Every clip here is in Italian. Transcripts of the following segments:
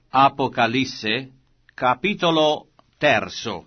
Apocalisse, capitolo 3.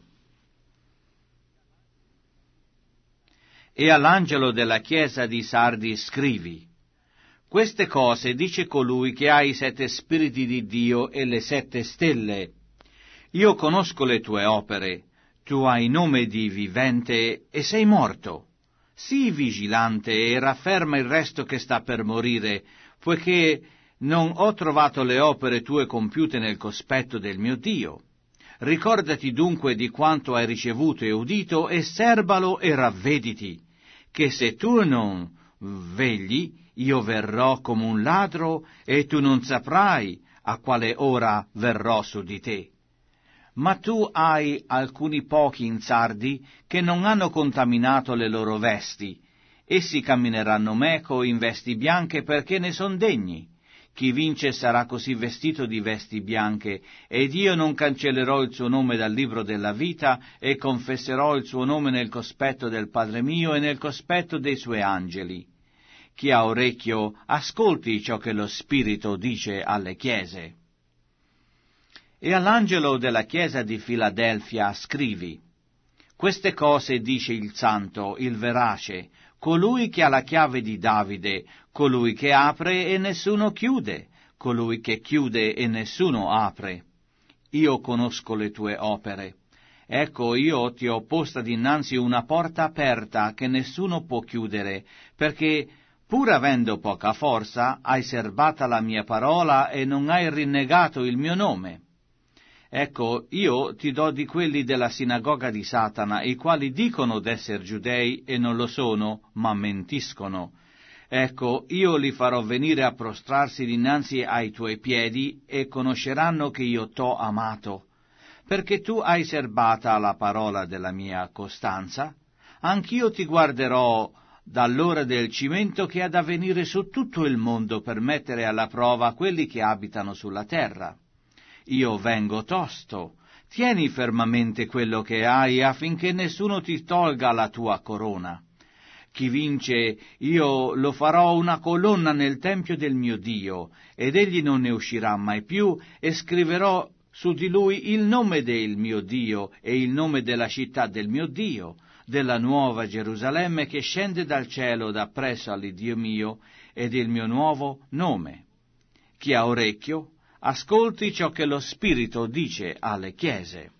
E all'angelo della chiesa di Sardi scrivi: queste cose dice colui che ha i 7 spiriti di Dio e le 7 stelle. Io conosco le tue opere, tu hai nome di vivente e sei morto. Sii vigilante e rafferma il resto che sta per morire, poiché non ho trovato le opere tue compiute nel cospetto del mio Dio. Ricordati dunque di quanto hai ricevuto e udito, e serbalo e ravvediti, che se tu non vegli, io verrò come un ladro, e tu non saprai a quale ora verrò su di te. Ma tu hai alcuni pochi in Sardi che non hanno contaminato le loro vesti. Essi cammineranno meco in vesti bianche perché ne son degni. Chi vince sarà così vestito di vesti bianche, ed io non cancellerò il suo nome dal libro della vita, e confesserò il suo nome nel cospetto del Padre mio e nel cospetto dei suoi angeli. Chi ha orecchio, ascolti ciò che lo Spirito dice alle chiese. E all'angelo della chiesa di Filadelfia scrivi: queste cose dice il Santo, il verace, colui che ha la chiave di Davide, colui che apre e nessuno chiude, colui che chiude e nessuno apre. Io conosco le tue opere. Ecco, io ti ho posta dinanzi una porta aperta che nessuno può chiudere, perché, pur avendo poca forza, hai serbata la mia parola e non hai rinnegato il mio nome. Ecco, io ti do di quelli della sinagoga di Satana, i quali dicono d'esser giudei e non lo sono, ma mentiscono. Ecco, io li farò venire a prostrarsi dinanzi ai tuoi piedi, e conosceranno che io t'ho amato. Perché tu hai serbata la parola della mia costanza, anch'io ti guarderò dall'ora del cimento che ha da venire su tutto il mondo per mettere alla prova quelli che abitano sulla terra. Io vengo tosto, tieni fermamente quello che hai, affinché nessuno ti tolga la tua corona. Chi vince, io lo farò una colonna nel tempio del mio Dio, ed egli non ne uscirà mai più, e scriverò su di lui il nome del mio Dio e il nome della città del mio Dio, della nuova Gerusalemme che scende dal cielo da presso all'Iddio mio, e del mio nuovo nome. Chi ha orecchio, ascolti ciò che lo Spirito dice alle chiese.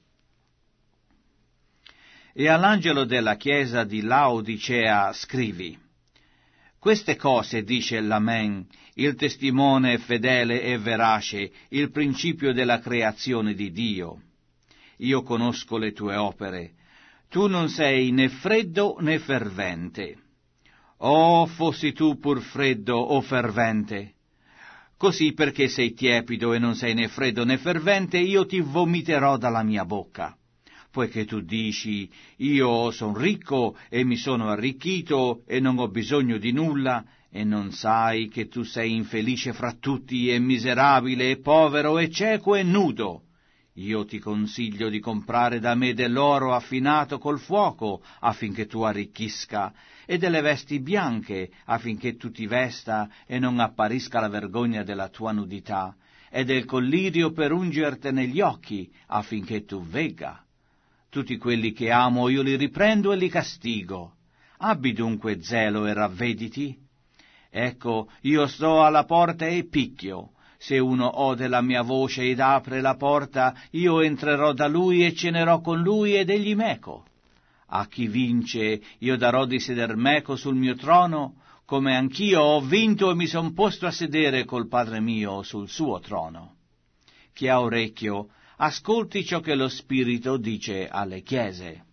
E all'angelo della chiesa di Laodicea scrivi: queste cose dice l'Amen, il testimone fedele e verace, il principio della creazione di Dio. Io conosco le tue opere. Tu non sei né freddo né fervente. Oh, fossi tu pur freddo o fervente! Così, perché sei tiepido e non sei né freddo né fervente, io ti vomiterò dalla mia bocca. Poiché tu dici: io son ricco e mi sono arricchito e non ho bisogno di nulla, e non sai che tu sei infelice fra tutti e miserabile e povero e cieco e nudo. Io ti consiglio di comprare da me dell'oro affinato col fuoco, affinché tu arricchisca, e delle vesti bianche, affinché tu ti vesta e non apparisca la vergogna della tua nudità, e del collirio per ungerti negli occhi, affinché tu vegga. Tutti quelli che amo io li riprendo e li castigo. Abbi dunque zelo e ravvediti. Ecco, io sto alla porta e picchio. Se uno ode la mia voce ed apre la porta, io entrerò da lui e cenerò con lui ed egli meco. A chi vince io darò di seder meco sul mio trono, come anch'io ho vinto e mi son posto a sedere col Padre mio sul suo trono. Chi ha orecchio, ascolti ciò che lo Spirito dice alle chiese.